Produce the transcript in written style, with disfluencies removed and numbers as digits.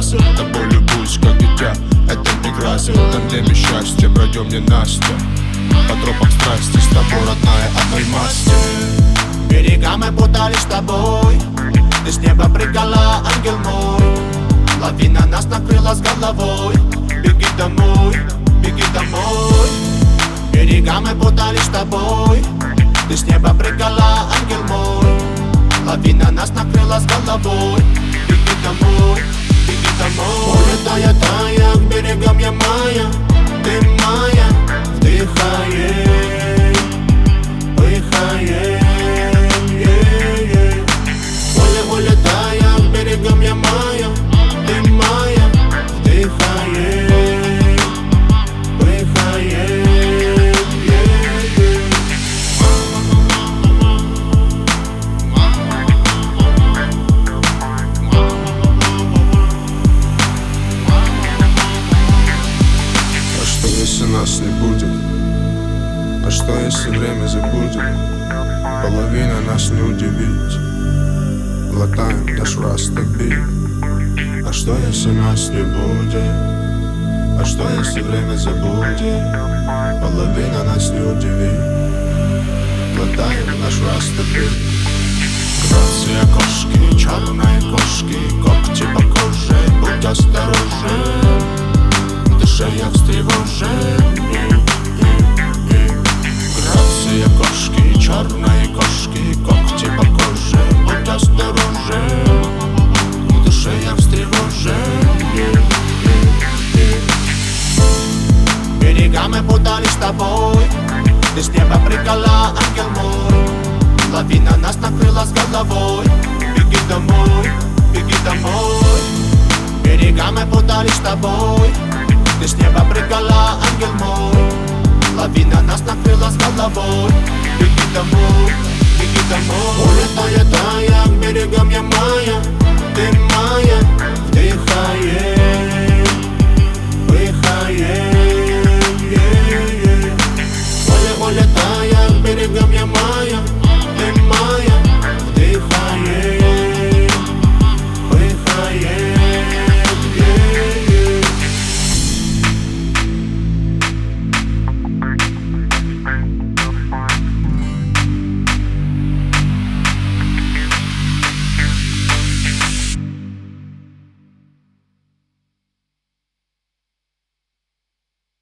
красок. Тобой любуюсь, как дитя, это не красок. В тандеме счастья пройдем не Настя. По тропам страсти с тобой, родная, одной масти. Берега мы путались с тобой, ты с неба прыгала, ангел мой. Лавина нас накрыла с головой. Беги домой, беги домой. Берега мы путались с тобой, ты с неба прыгала, ангел мой. Лавина нас накрыла с головой. Беги домой, беги домой. Улетая, тая, к берегам я моя, ты моя. Вдыхаем, выдыхаем. Улетая, к берегам я моя, ты моя. Вдыхаем, выдыхаем. А что если нас не будет? А что если время забудет? Половина нас не удивить. Глотаем наш растобит. А что если нас не будет? А что если время забудет? Половина нас не удивит. Глотаем наш растобит. Грация кошки, черные кошки, когти по коже, будь осторожен. В душе я встревожен. Грация кошки, черные кошки, когти по коже, будь осторожен. В душе я встревожен. Берега мы путались с тобой, ты с неба прыгала, ангел мой. Лавина нас накрыла с головой. Беги домой, беги домой. Берега мы путались с тобой, ты с неба прыгала, ангел мой. Лавина нас накрыла с головой. Беги домой, беги домой. Улетая, тая, к берегам я моя, ты моя.